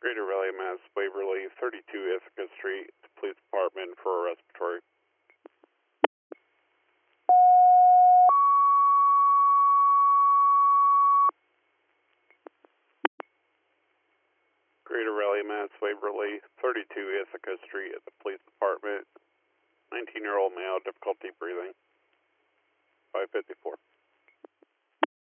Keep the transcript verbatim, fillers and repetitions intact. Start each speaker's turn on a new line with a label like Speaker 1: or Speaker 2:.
Speaker 1: Greater Raleigh, Mass, Waverly, thirty-two Ithaca Street, Police Department for a respiratory. Greater Raleigh, Mass, Waverly, thirty-two Ithaca Street at the Police Department. nineteen-year-old male, difficulty breathing. five fifty-four.